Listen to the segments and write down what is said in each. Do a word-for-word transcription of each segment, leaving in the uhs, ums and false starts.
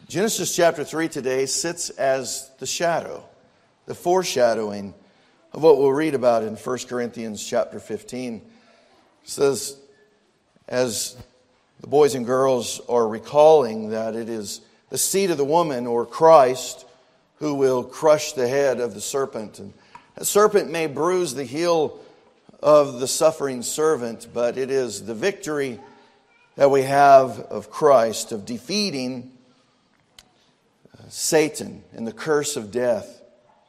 Genesis chapter three today sits as the shadow, the foreshadowing of what we'll read about in First Corinthians chapter fifteen. It says, as the boys and girls are recalling that it is the seed of the woman, or Christ, who will crush the head of the serpent. And the serpent may bruise the heel of the suffering servant, but it is the victory that we have of Christ, of defeating Satan and the curse of death.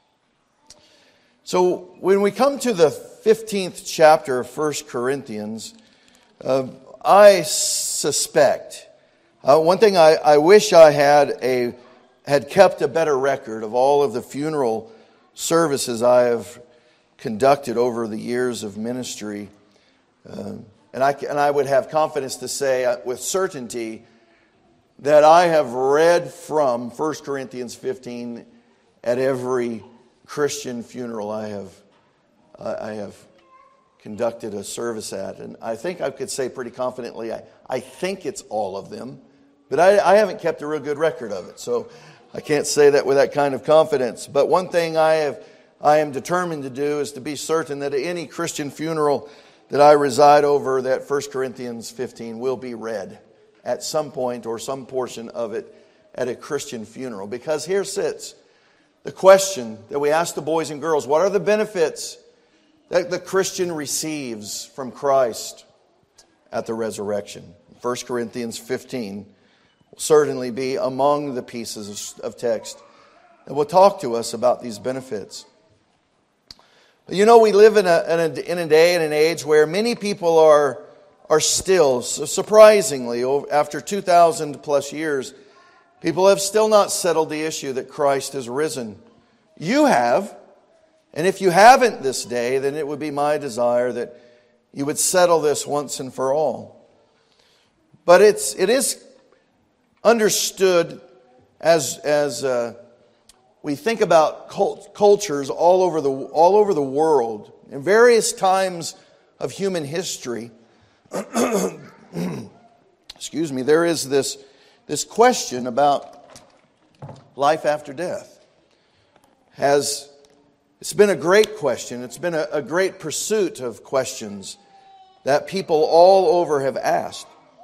So when we come to the fifteenth chapter of First Corinthians, uh, I suspect, uh, one thing I, I wish I had a had kept a better record of all of the funeral services I have conducted over the years of ministry. Uh, and, I, and I would have confidence to say uh, with certainty that I have read from First Corinthians fifteen at every Christian funeral I have I have conducted a service at. And I think I could say pretty confidently, I, I think it's all of them, but I, I haven't kept a real good record of it. So I can't say that with that kind of confidence. But one thing I have I am determined to do is to be certain that at any Christian funeral that I reside over, that First Corinthians fifteen will be read at some point, or some portion of it, at a Christian funeral. Because here sits the question that we ask the boys and girls: what are the benefits that the Christian receives from Christ at the resurrection? First Corinthians fifteen will certainly be among the pieces of text that will talk to us about these benefits. But you know, we live in a, in a, in a day and an age where many people are are still, surprisingly, after two thousand plus years, people have still not settled the issue that Christ has risen. You have. And if you haven't this day, then it would be my desire that you would settle this once and for all. But it's it is understood as as uh, we think about cult, cultures all over the all over the world in various times of human history. Excuse me, there is this, this question about life after death. Has It's been a great question. It's been a, a great pursuit of questions that people all over have asked.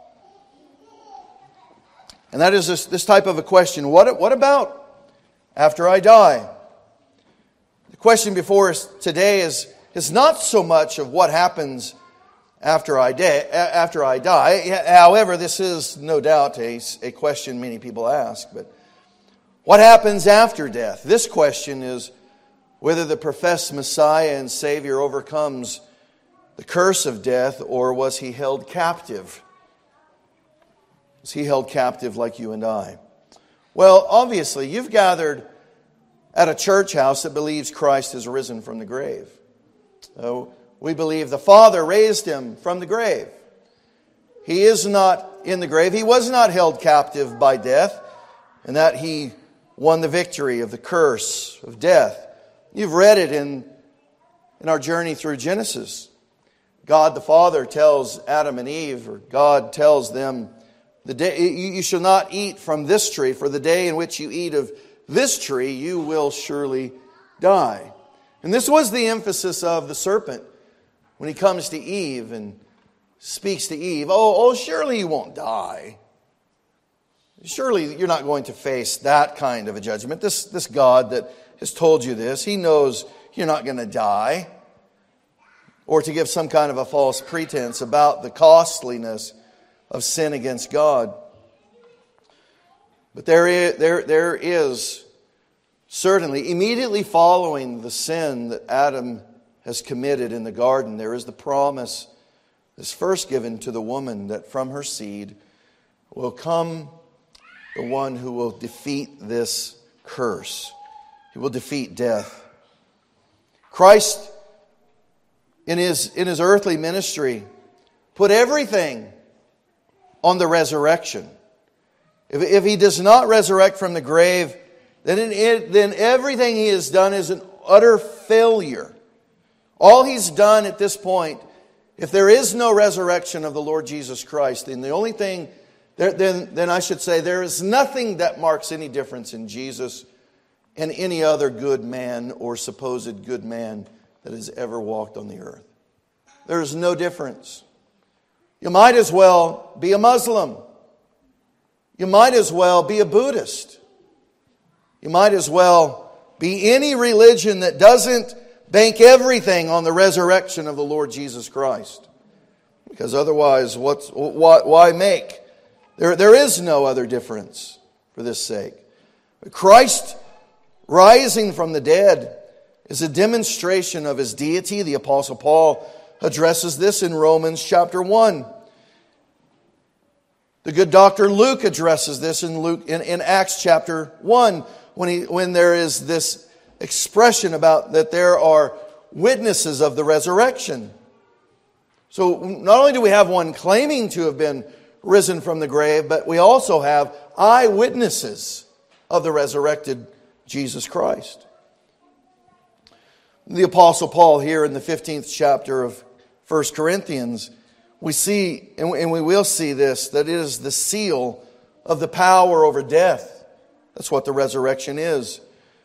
And that is this, this type of a question: What, what about after I die? The question before us today is, is not so much of what happens After I, de- after I die. However, this is no doubt a, a question many people ask. But what happens after death? This question is whether the professed Messiah and Savior overcomes the curse of death, or was he held captive? Was he held captive like you and I? Well, obviously, you've gathered at a church house that believes Christ has risen from the grave. So, we believe the Father raised him from the grave. He is not in the grave. He was not held captive by death, and that he won the victory of the curse of death. You've read it in, in our journey through Genesis. God the Father tells Adam and Eve, or God tells them, the day you shall not eat from this tree, for the day in which you eat of this tree, you will surely die. And this was the emphasis of the serpent when he comes to Eve and speaks to Eve. Oh, oh, surely you won't die. Surely you're not going to face that kind of a judgment. This, this God that has told you this, he knows you're not going to die. Or to give some kind of a false pretense about the costliness of sin against God. But there is, there, there is certainly, immediately following the sin that Adam has committed in the garden, there is the promise that's first given to the woman that from her seed will come the one who will defeat this curse. He will defeat death. Christ, in his, in his earthly ministry, put everything on the resurrection. If, if he does not resurrect from the grave, then, it, then everything he has done is an utter failure. All he's done at this point, if there is no resurrection of the Lord Jesus Christ, then the only thing There, then, then I should say there is nothing that marks any difference in Jesus and any other good man or supposed good man that has ever walked on the earth. There is no difference. You might as well be a Muslim. You might as well be a Buddhist. You might as well be any religion that doesn't bank everything on the resurrection of the Lord Jesus Christ. Because otherwise, what's, why, why make? There, there is no other difference for this sake. Christ rising from the dead is a demonstration of His deity. The Apostle Paul addresses this in Romans chapter one. The good Doctor Luke addresses this in Luke in, in Acts chapter one when he when there is this expression about that there are witnesses of the resurrection. So not only do we have one claiming to have been risen from the grave, but we also have eyewitnesses of the resurrected Jesus Christ. The Apostle Paul here in the fifteenth chapter of First Corinthians, we see, and we will see this, that it is the seal of the power over death. That's what the resurrection is.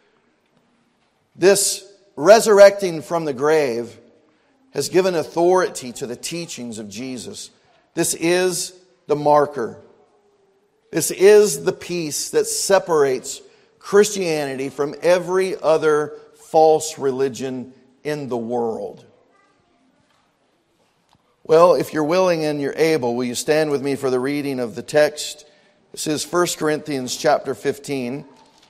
This resurrecting from the grave has given authority to the teachings of Jesus. This is the marker. This is the piece that separates Christianity from every other false religion in the world. Well, if you're willing and you're able, will you stand with me for the reading of the text? This is First Corinthians chapter fifteen.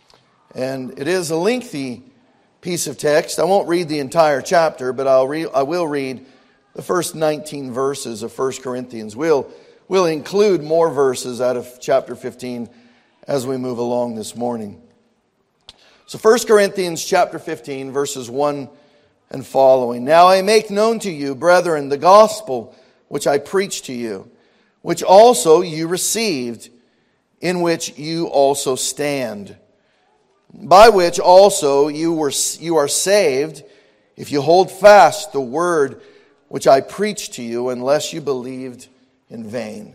And it is a lengthy piece of text. I won't read the entire chapter, but I'll re- I will read the first nineteen verses of First Corinthians. We'll, we'll include more verses out of chapter fifteen as we move along this morning. So First Corinthians chapter fifteen, verses one and following. Now I make known to you, brethren, the gospel which I preached to you, which also you received, in which you also stand, by which also you were you are saved, if you hold fast the word which I preached to you, unless you believed in vain.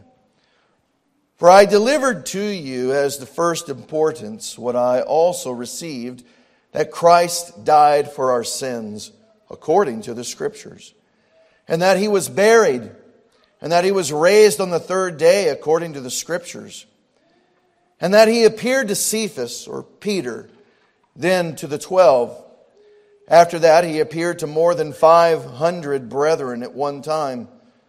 For I delivered to you as the first importance what I also received, that Christ died for our sins, according to the Scriptures, and that He was buried, and that He was raised on the third day, according to the Scriptures, and that He appeared to Cephas, or Peter, then to the twelve. After that, He appeared to more than five hundred brethren at one time,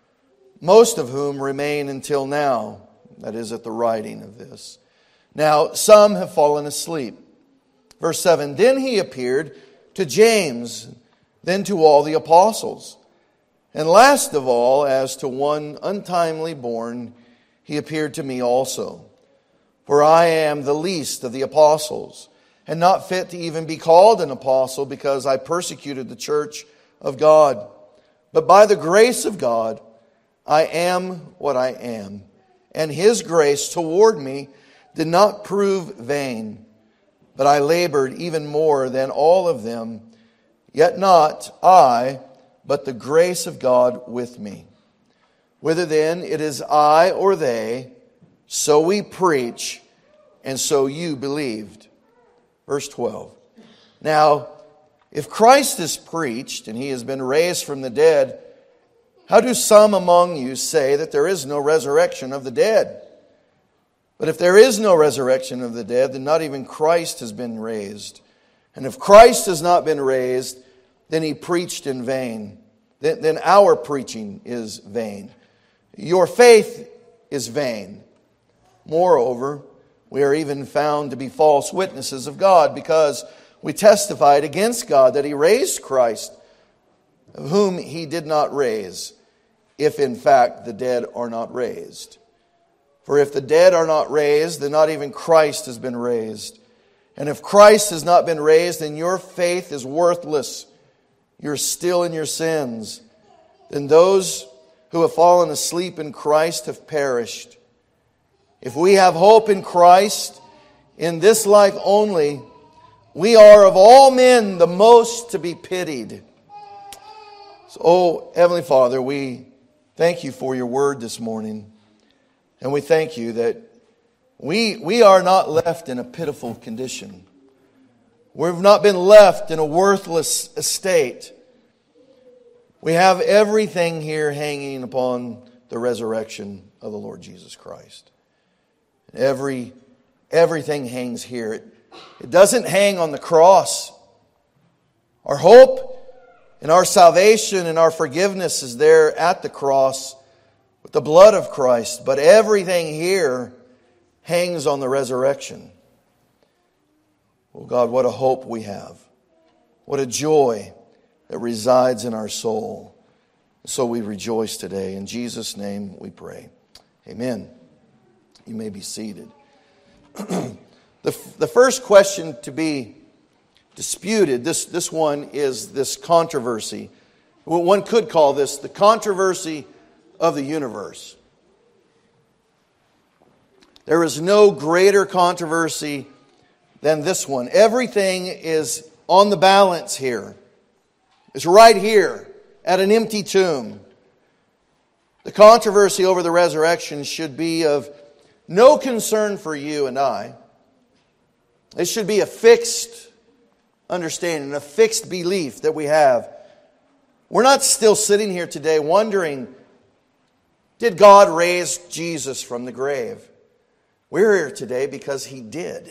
most of whom remain until now. That is, at the writing of this. Now, some have fallen asleep. Verse seven, then He appeared to James, then to all the apostles. And last of all, as to one untimely born, He appeared to me also. For I am the least of the apostles, and not fit to even be called an apostle, because I persecuted the church of God. But by the grace of God, I am what I am. And His grace toward me did not prove vain, but I labored even more than all of them. Yet not I, but the grace of God with me. Whether then it is I or they, so we preach, and so you believed. Verse twelve. Now, if Christ is preached, and He has been raised from the dead, how do some among you say that there is no resurrection of the dead? But if there is no resurrection of the dead, then not even Christ has been raised. And if Christ has not been raised, then He preached in vain. Then, then our preaching is vain. Your faith is vain. Moreover, we are even found to be false witnesses of God, because we testified against God that He raised Christ, of whom He did not raise, if in fact the dead are not raised. For if the dead are not raised, then not even Christ has been raised. And if Christ has not been raised, then your faith is worthless. You're still in your sins. Then those who have fallen asleep in Christ have perished. If we have hope in Christ, in this life only, we are of all men the most to be pitied. So, oh, Heavenly Father, we thank You for Your word this morning. And we thank you that we, we are not left in a pitiful condition. We've not been left in a worthless estate. We have everything here hanging upon the resurrection of the Lord Jesus Christ. Every, everything hangs here. It, it doesn't hang on the cross. Our hope and our salvation and our forgiveness is there at the cross with the blood of Christ. But everything here hangs on the resurrection. Oh God, what a hope we have. What a joy that resides in our soul. So we rejoice today. In Jesus' name we pray. Amen. You may be seated. the, the first question to be disputed, this, this one is this controversy. Well, one could call this the controversy of the universe. There is no greater controversy than this one. Everything is on the balance here. It's right here at an empty tomb. The controversy over the resurrection should be of no concern for you and I. It should be a fixed understanding, a fixed belief that we have. We're not still sitting here today wondering, did God raise Jesus from the grave? We're here today because He did.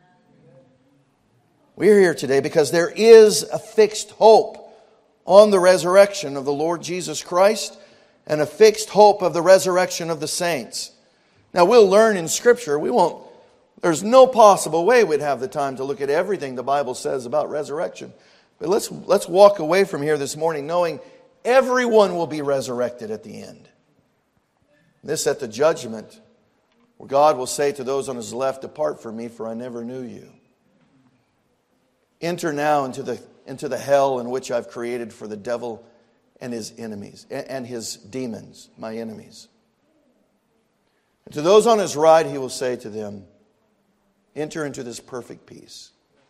We're here today because there is a fixed hope on the resurrection of the Lord Jesus Christ and a fixed hope of the resurrection of the saints. Now we'll learn in Scripture, we won't, there's no possible way we'd have the time to look at everything the Bible says about resurrection. But let's, let's walk away from here this morning knowing everyone will be resurrected at the end. This at the judgment, where God will say to those on His left, "Depart from me, for I never knew you. Enter now into the, into the hell in which I've created for the devil and his enemies, and his demons, my enemies." And to those on His right, He will say to them, "Enter into this perfect peace."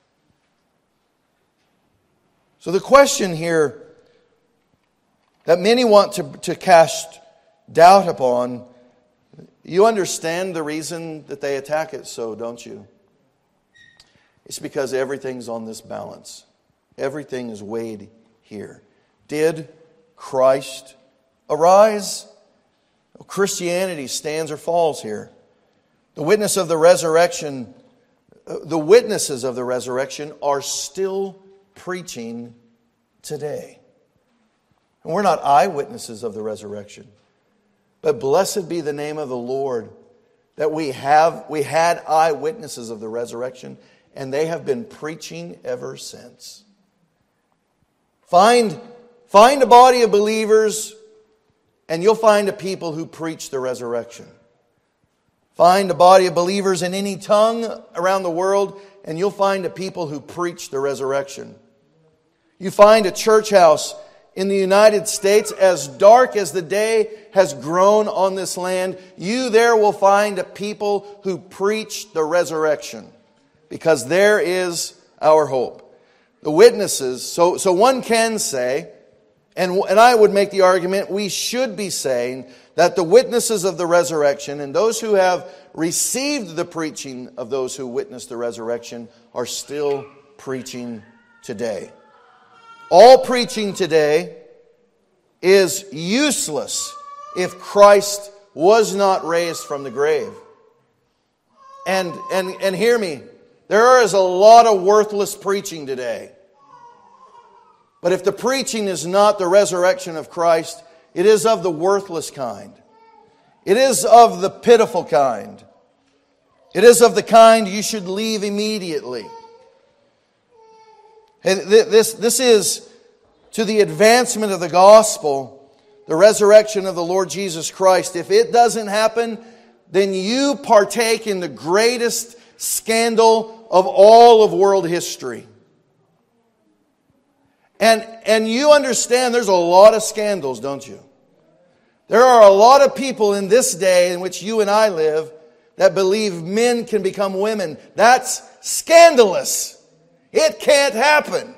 So the question here that many want to, to cast doubt upon, you understand the reason that they attack it so, don't you? It's because everything's on this balance. Everything is weighed here. Did Christ arise? Christianity stands or falls here. The witness of the resurrection, the witnesses of the resurrection are still preaching today. And we're not eyewitnesses of the resurrection. But blessed be the name of the Lord that we have we had eyewitnesses of the resurrection, and they have been preaching ever since. Find, find a body of believers, and you'll find a people who preach the resurrection. Find a body of believers in any tongue around the world, and you'll find a people who preach the resurrection. You find a church house in the United States, as dark as the day has grown on this land, you there will find a people who preach the resurrection, because there is our hope. The witnesses, so, so one can say, and, and I would make the argument, we should be saying that the witnesses of the resurrection and those who have received the preaching of those who witnessed the resurrection are still preaching today. All preaching today is useless if Christ was not raised from the grave. And, and, and hear me, there is a lot of worthless preaching today. But if the preaching is not the resurrection of Christ, it is of the worthless kind. It is of the pitiful kind. It is of the kind you should leave immediately. This, this is to the advancement of the gospel, the resurrection of the Lord Jesus Christ. If it doesn't happen, then you partake in the greatest scandal of all of world history. And, and you understand there's a lot of scandals, don't you? There are a lot of people in this day in which you and I live that believe men can become women. That's scandalous. It can't happen.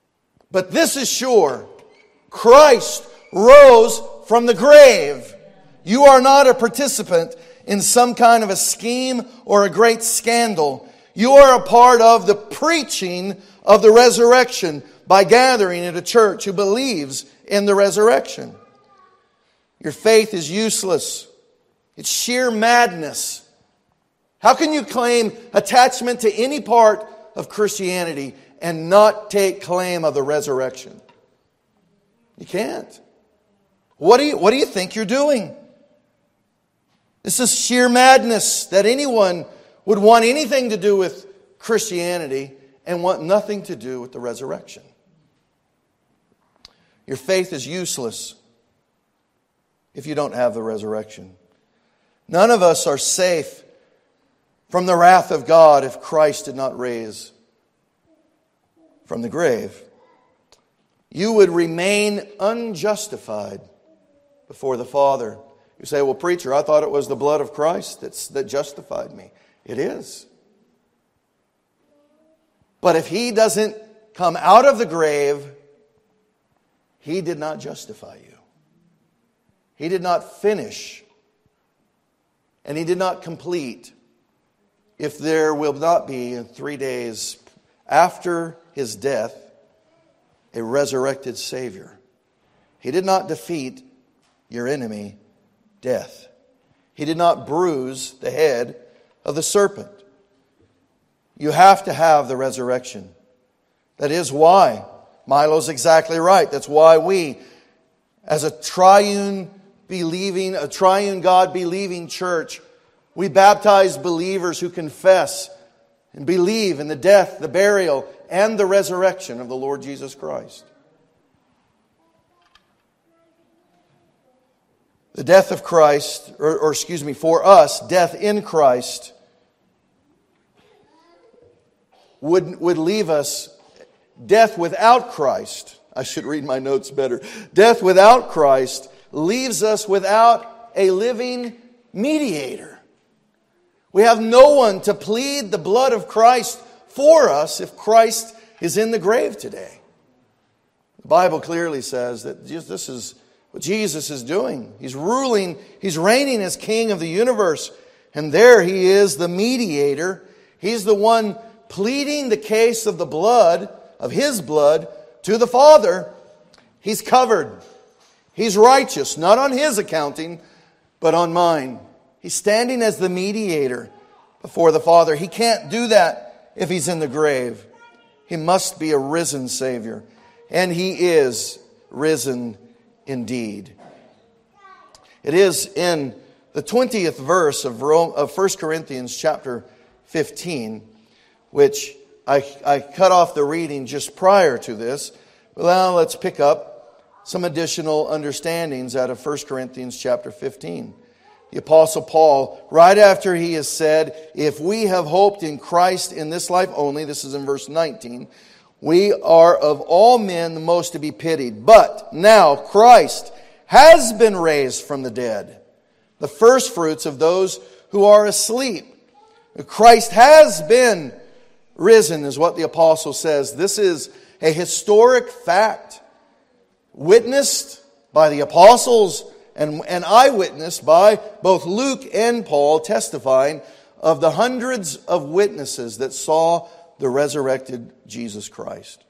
But this is sure. Christ rose from the grave. You are not a participant in some kind of a scheme or a great scandal. You are a part of the preaching of the resurrection by gathering at a church who believes in the resurrection. Your faith is useless. It's sheer madness. How can you claim attachment to any part of Christianity and not take claim of the resurrection? You can't. What do you, what do you think you're doing? This is sheer madness that anyone would want anything to do with Christianity and want nothing to do with the resurrection. Your faith is useless if you don't have the resurrection. None of us are safe from the wrath of God if Christ did not raise from the grave. You would remain unjustified before the Father. You say, well, preacher, I thought it was the blood of Christ that's, that justified me. It is. But if He doesn't come out of the grave, He did not justify you. He did not finish, and He did not complete, if there will not be in three days after His death a resurrected Savior. He did not defeat your enemy, death. He did not bruise the head of the serpent. You have to have the resurrection. That is why Milo's exactly right. That's why we, as a triune believing, a triune God believing church, we baptize believers who confess and believe in the death, the burial, and the resurrection of the Lord Jesus Christ. The death of Christ, or, or excuse me, for us, death in Christ would, would leave us, death without Christ, I should read my notes better. Death without Christ leaves us without a living mediator. We have no one to plead the blood of Christ for us if Christ is in the grave today. The Bible clearly says that this is what Jesus is doing. He's ruling, He's reigning as King of the universe. And there He is, the mediator. He's the one pleading the case of the blood, of His blood, to the Father. He's covered. He's righteous, not on His accounting, but on mine. He's standing as the mediator before the Father. He can't do that if He's in the grave. He must be a risen Savior. And He is risen indeed. It is in the twentieth verse of Rome, of First Corinthians chapter fifteen, which I, I cut off the reading just prior to this. Well, let's pick up some additional understandings out of First Corinthians chapter fifteen. The Apostle Paul, right after he has said, if we have hoped in Christ in this life only, this is in verse nineteen, we are of all men the most to be pitied. But now Christ has been raised from the dead, the first fruits of those who are asleep. Christ has been risen, is what the apostle says. This is a historic fact, witnessed by the apostles and an eyewitness by both Luke and Paul, testifying of the hundreds of witnesses that saw the resurrected Jesus Christ.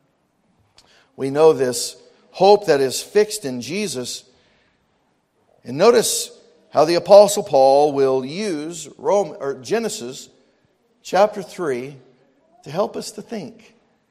We know this hope that is fixed in Jesus. And notice how the Apostle Paul will use Rome, or Genesis chapter three to help us to think.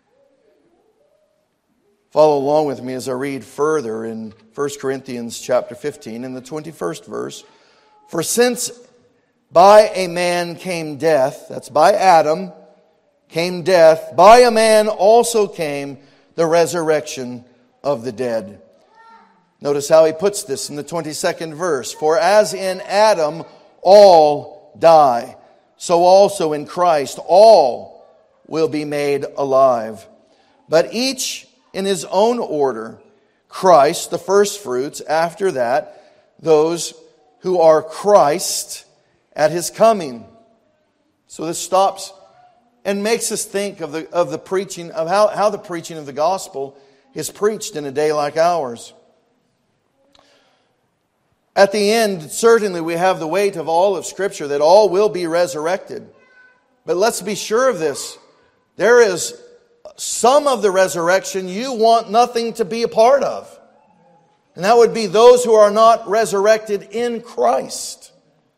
Follow along with me as I read further in First Corinthians chapter fifteen in the twenty-first verse. For since by a man came death, that's by Adam, came death, by a man also came the resurrection of the dead. Notice how he puts this in the twenty-second verse. For as in Adam all die, so also in Christ all will be made alive. But each in his own order, Christ, the firstfruits, after that, those who are Christ at His coming. So this stops and makes us think of the of the preaching, of how, how the preaching of the gospel is preached in a day like ours. At the end, certainly we have the weight of all of Scripture that all will be resurrected. But let's be sure of this. There is some of the resurrection you want nothing to be a part of. And that would be those who are not resurrected in Christ.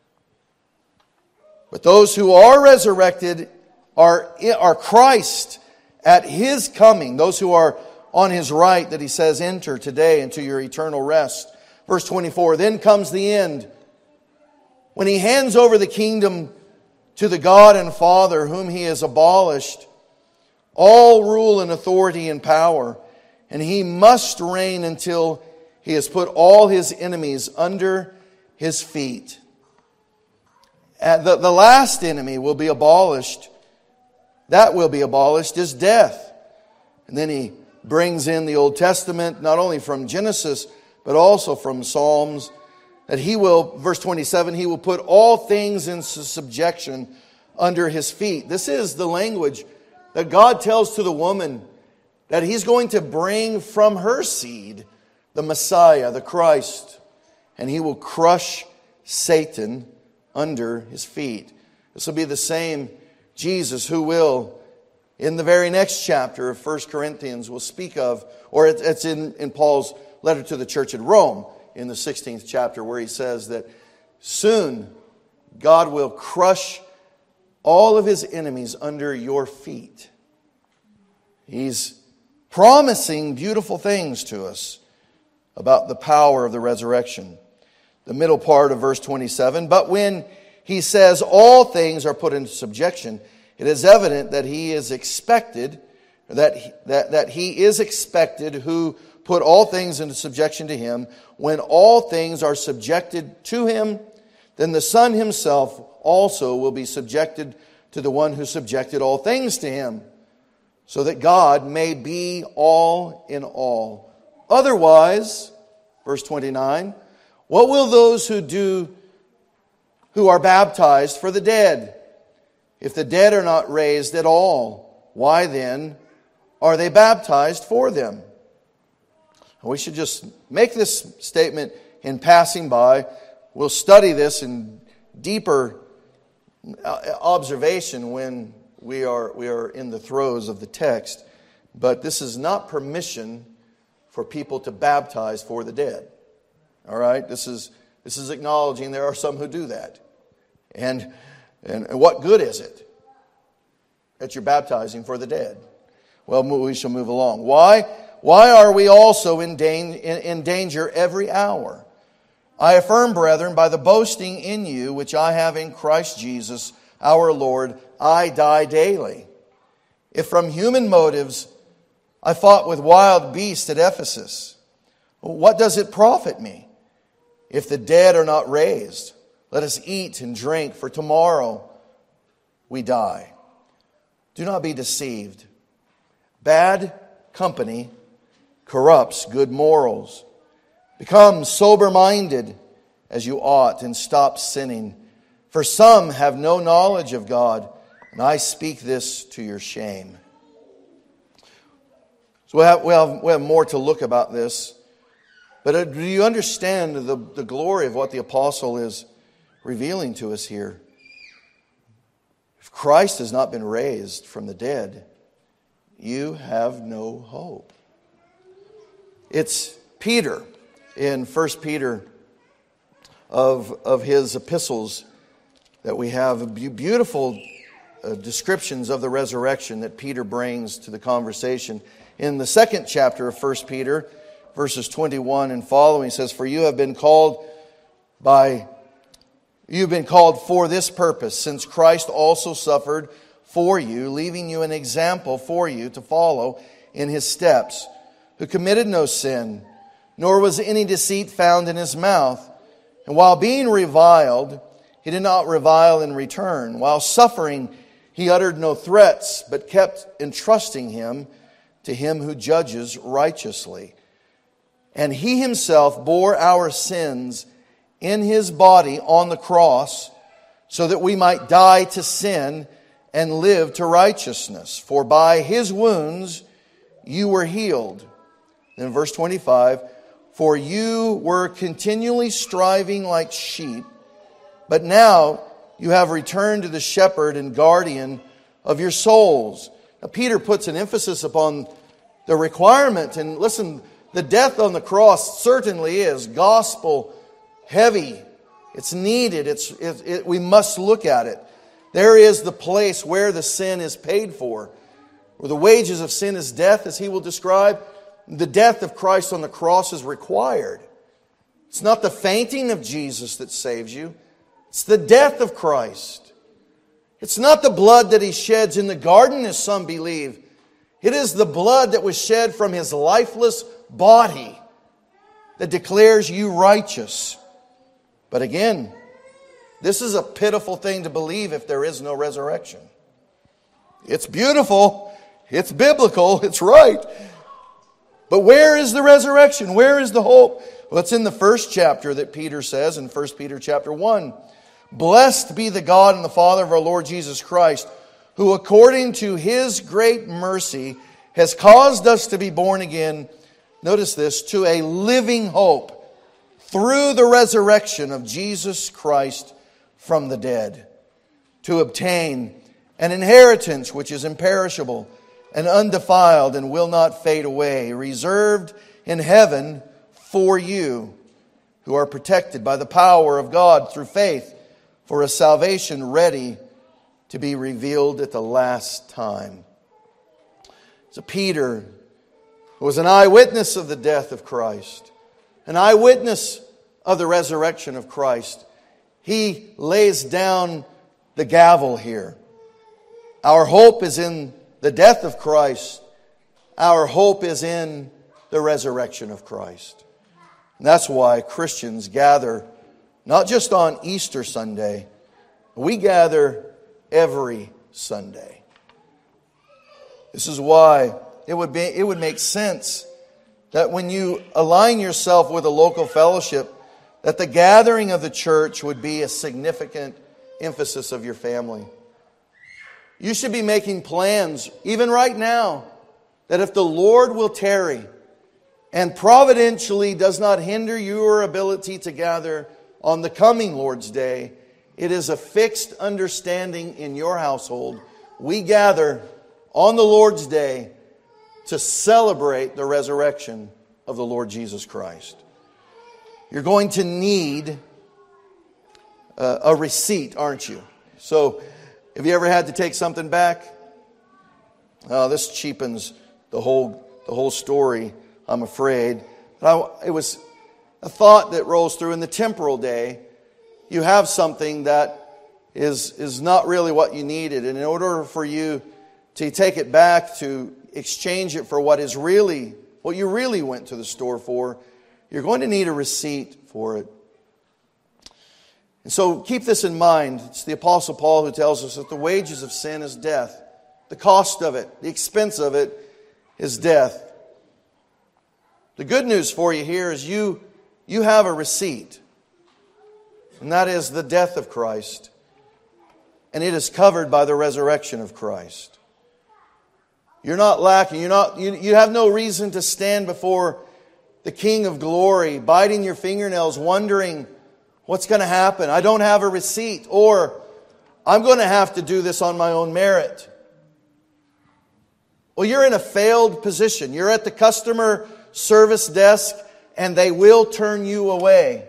But those who are resurrected are, are Christ at His coming. Those who are on His right, that He says, enter today into your eternal rest. Verse twenty-four, then comes the end, when He hands over the kingdom to the God and Father, whom He has abolished all rule and authority and power, and He must reign until He has put all His enemies under His feet. And the, the last enemy will be abolished. That will be abolished is death. And then He brings in the Old Testament, not only from Genesis, but also from Psalms, that He will, verse twenty-seven, He will put all things into subjection under His feet. This is the language that God tells to the woman that He's going to bring from her seed the Messiah, the Christ, and He will crush Satan under His feet. This will be the same Jesus who will, in the very next chapter of First Corinthians, will speak of, or it's in, in Paul's letter to the church at Rome, in the sixteenth chapter, where he says that soon God will crush all of His enemies under your feet. He's promising beautiful things to us about the power of the resurrection. The middle part of verse twenty-seven, but when He says all things are put into subjection, it is evident that He is expected, that, that, that He is expected who put all things into subjection to Him. When all things are subjected to Him, then the Son Himself also will be subjected to the one who subjected all things to Him, so that God may be all in all. Otherwise, verse twenty-nine, what will those who do, who are baptized for the dead? If the dead are not raised at all, why then are they baptized for them? We should just make this statement in passing by. We'll study this in deeper observation when we are, we are in the throes of the text. But this is not permission for people to baptize for the dead. All right? This is, this is acknowledging there are some who do that. And, and, and what good is it that you're baptizing for the dead? Well, we shall move along. Why? Why are we also in danger every hour? I affirm, brethren, by the boasting in you, which I have in Christ Jesus, our Lord, I die daily. If from human motives I fought with wild beasts at Ephesus, what does it profit me? If the dead are not raised, let us eat and drink, for tomorrow we die. Do not be deceived. Bad company corrupts good morals. Become sober-minded as you ought, and stop sinning. For some have no knowledge of God, and I speak this to your shame. So we have, we have, we have more to look about this. But do you understand the, the glory of what the apostle is revealing to us here? If Christ has not been raised from the dead, you have no hope. It's Peter in First Peter of, of his epistles that we have beautiful uh, descriptions of the resurrection that Peter brings to the conversation. In the second chapter of First Peter, verses twenty-one and following, says, For you have been called by, you've been called for this purpose, since Christ also suffered for you, leaving you an example for you to follow in His steps, who committed no sin, nor was any deceit found in His mouth. And while being reviled, He did not revile in return. While suffering, He uttered no threats, but kept entrusting Him to Him who judges righteously. And He Himself bore our sins in His body on the cross, so that we might die to sin and live to righteousness. For by His wounds you were healed. Then verse twenty-five, For you were continually striving like sheep, but now you have returned to the shepherd and guardian of your souls. Now, Peter puts an emphasis upon the requirement. And listen, the death on the cross certainly is gospel heavy. It's needed. It's, it, it, we must look at it. There is the place where the sin is paid for. Where the wages of sin is death, as he will describe. The death of Christ on the cross is required. It's not the fainting of Jesus that saves you. It's the death of Christ. It's not the blood that He sheds in the garden, as some believe. It is the blood that was shed from His lifeless body that declares you righteous. But again, this is a pitiful thing to believe if there is no resurrection. It's beautiful. It's biblical. It's right. But where is the resurrection? Where is the hope? Well, it's in the first chapter that Peter says, in First Peter chapter one. Blessed be the God and the Father of our Lord Jesus Christ, who according to His great mercy has caused us to be born again, notice this, to a living hope through the resurrection of Jesus Christ from the dead, to obtain an inheritance which is imperishable and undefiled and will not fade away, reserved in heaven for you, who are protected by the power of God through faith, for a salvation ready to be revealed at the last time. So Peter was an eyewitness of the death of Christ, an eyewitness of the resurrection of Christ. He lays down the gavel here. Our hope is in the death of Christ. Our hope is in the resurrection of Christ. And that's why Christians gather not just on Easter Sunday, we gather every Sunday. This is why it would be it would make sense that when you align yourself with a local fellowship, that the gathering of the church would be a significant emphasis of your family. You should be making plans, even right now, that if the Lord will tarry and providentially does not hinder your ability to gather on the coming Lord's Day, it is a fixed understanding in your household. We gather on the Lord's Day to celebrate the resurrection of the Lord Jesus Christ. You're going to need a, a receipt, aren't you? So, have you ever had to take something back? Oh, this cheapens the whole the whole story, I'm afraid. But I, it was a thought that rolls through in the temporal day. You have something that is, is not really what you needed. And in order for you to take it back, to exchange it for what is really, what you really went to the store for, you're going to need a receipt for it. And so keep this in mind. It's the Apostle Paul who tells us that the wages of sin is death. The cost of it, the expense of it is death. The good news for you here is you, you have a receipt. And that is the death of Christ. And it is covered by the resurrection of Christ. You're not lacking. You're not, you, you have no reason to stand before the King of Glory, biting your fingernails, wondering what's going to happen. I don't have a receipt. Or I'm going to have to do this on my own merit. Well, you're in a failed position. You're at the customer service desk and they will turn you away.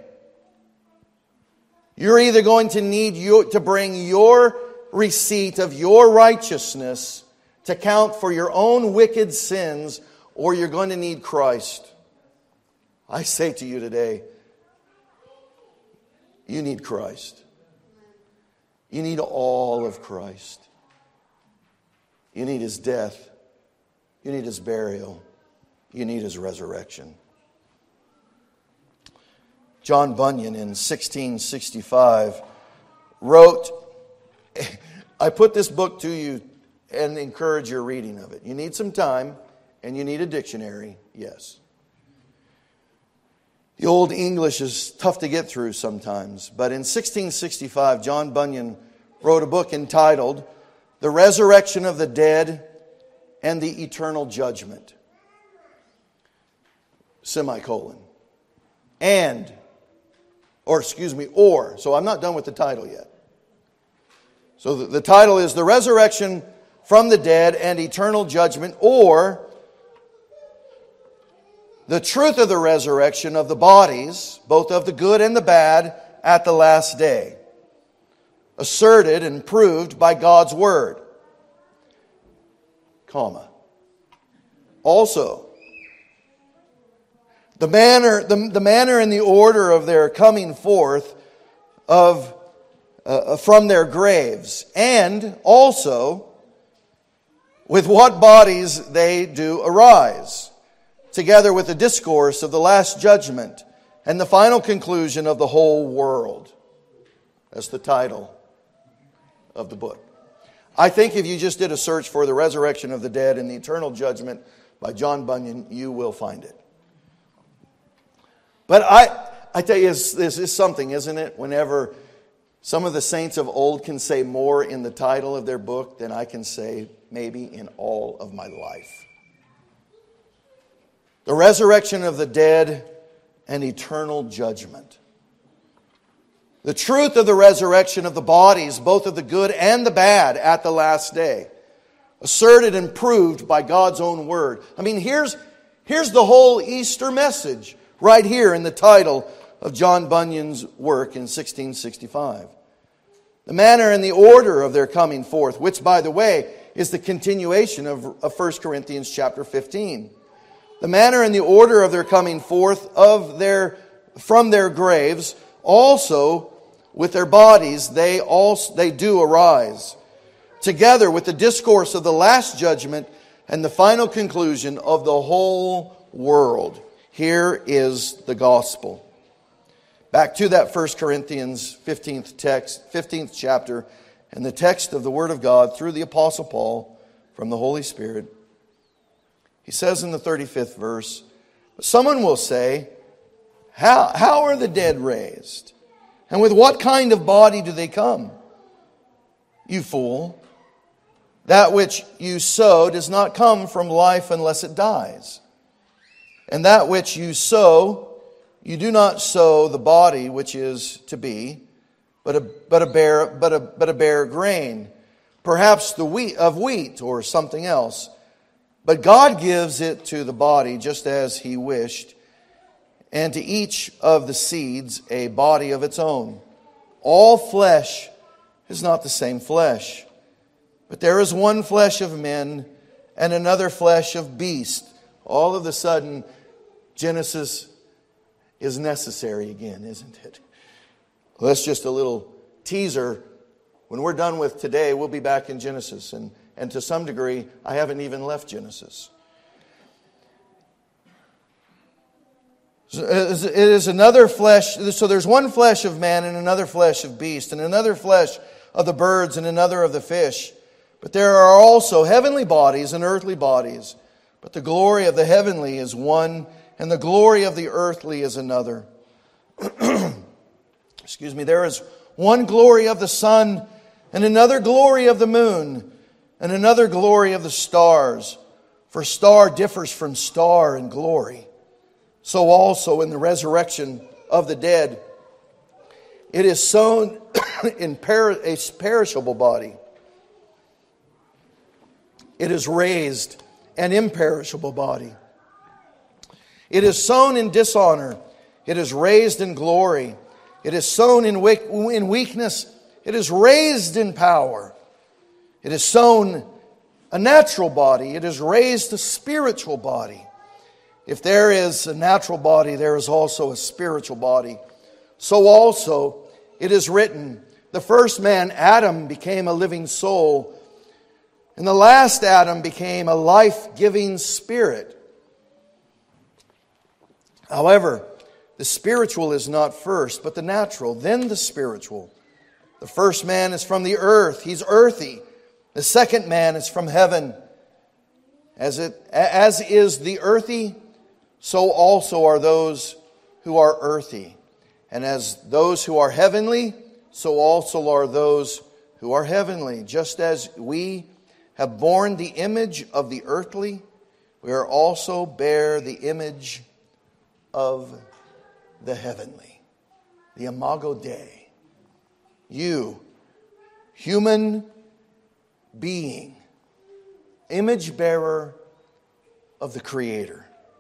You're either going to need you to bring your receipt of your righteousness to count for your own wicked sins, or you're going to need Christ. I say to you today, you need Christ. You need all of Christ. You need His death. You need His burial. You need His resurrection. John Bunyan in sixteen sixty-five wrote, I put this book to you and encourage your reading of it. You need some time and you need a dictionary, yes. The Old English is tough to get through sometimes, but in sixteen sixty-five, John Bunyan wrote a book entitled The Resurrection of the Dead and the Eternal Judgment. Semicolon. and, or excuse me, or. So I'm not done with the title yet. So the, the title is The Resurrection from the Dead and Eternal Judgment, or the truth of the resurrection of the bodies, both of the good and the bad, at the last day, asserted and proved by God's Word, comma. Also, the manner, the, the manner and the order of their coming forth of uh, from their graves, and also with what bodies they do arise, together with the discourse of the last judgment and the final conclusion of the whole world. That's the title of the book. I think if you just did a search for The Resurrection of the Dead and the Eternal Judgment by John Bunyan, you will find it. But I, I tell you, this is something, isn't it? Whenever some of the saints of old can say more in the title of their book than I can say maybe in all of my life. The resurrection of the dead and eternal judgment. The truth of the resurrection of the bodies, both of the good and the bad, at the last day. Asserted and proved by God's own Word. I mean, here's, here's the whole Easter message right here in the title of John Bunyan's work in sixteen sixty-five. The manner and the order of their coming forth, which, by the way, is the continuation of, of First Corinthians chapter fifteen. The manner and the order of their coming forth of their from their graves, also with their bodies, they also they do arise, together with the discourse of the last judgment and the final conclusion of the whole world. Here is the gospel. Back to that First Corinthians fifteenth text, fifteenth chapter, and the text of the Word of God through the Apostle Paul from the Holy Spirit. He says in the thirty-fifth verse, someone will say, how, how are the dead raised? And with what kind of body do they come? You fool, that which you sow does not come from life unless it dies. And that which you sow, you do not sow the body which is to be, but a but a bare but a but a bare grain, perhaps the wheat of wheat or something else. But God gives it to the body just as He wished, and to each of the seeds a body of its own. All flesh is not the same flesh, but there is one flesh of men and another flesh of beasts. All of a sudden, Genesis is necessary again, isn't it? Well, that's just a little teaser. When we're done with today, we'll be back in Genesis. And, and to some degree, I haven't even left Genesis. It is another flesh. So there's one flesh of man and another flesh of beast, and another flesh of the birds and another of the fish. But there are also heavenly bodies and earthly bodies. But the glory of the heavenly is one, and the glory of the earthly is another. Excuse me. There is one glory of the sun, and another glory of the moon, and another glory of the stars. For star differs from star in glory. So also in the resurrection of the dead, it is sown in per- a perishable body. It is raised an imperishable body. It is sown in dishonor. It is raised in glory. It is sown in weakness. It is raised in power. It is sown a natural body. It is raised a spiritual body. If there is a natural body, there is also a spiritual body. So also it is written, the first man, Adam, became a living soul, and the last Adam became a life-giving spirit. However, the spiritual is not first, but the natural, then the spiritual. The first man is from the earth. He's earthy. The second man is from heaven. As it, as is the earthy, so also are those who are earthy. And as those who are heavenly, so also are those who are heavenly. Just as we have borne the image of the earthly, we are also bear the image of the heavenly, the Imago Dei. You, human being, image bearer of the Creator.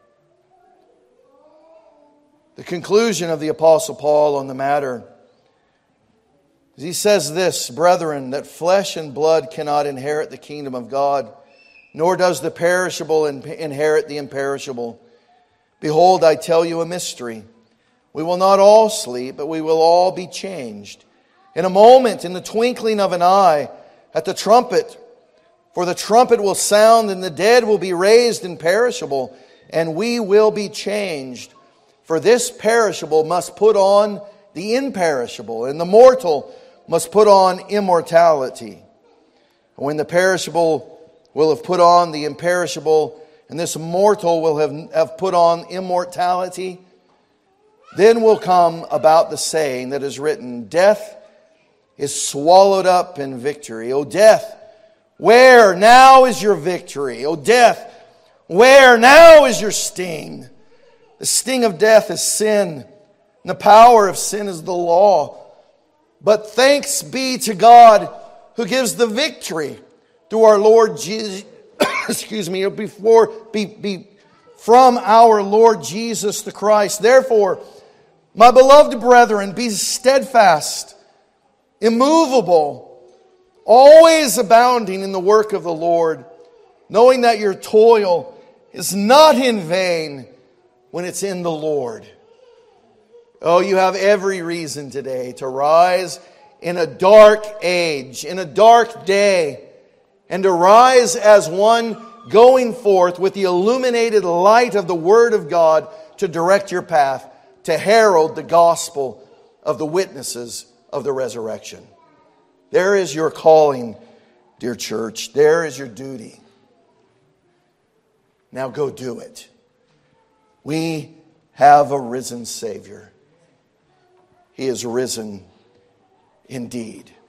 The conclusion of the Apostle Paul on the matter, he says this, brethren, that flesh and blood cannot inherit the kingdom of God, nor does the perishable inherit the imperishable. Behold, I tell you a mystery. We will not all sleep, but we will all be changed. In a moment, in the twinkling of an eye, at the trumpet. For the trumpet will sound, and the dead will be raised imperishable, and we will be changed. For this perishable must put on the imperishable, and the mortal must put on immortality. When the perishable will have put on the imperishable, and this mortal will have, have put on immortality, then will come about the saying that is written, death is swallowed up in victory. O death, where now is your victory? O death, where now is your sting? The sting of death is sin, and the power of sin is the law. But thanks be to God who gives the victory through our Lord Jesus, excuse me, before, be, be, from our Lord Jesus the Christ. Therefore, my beloved brethren, be steadfast, immovable, always abounding in the work of the Lord, knowing that your toil is not in vain when it's in the Lord. Oh, you have every reason today to rise in a dark age, in a dark day, and to rise as one going forth with the illuminated light of the Word of God to direct your path, to herald the gospel of the witnesses of the resurrection. There is your calling, dear church. There is your duty. Now go do it. We have a risen Savior. He is risen indeed.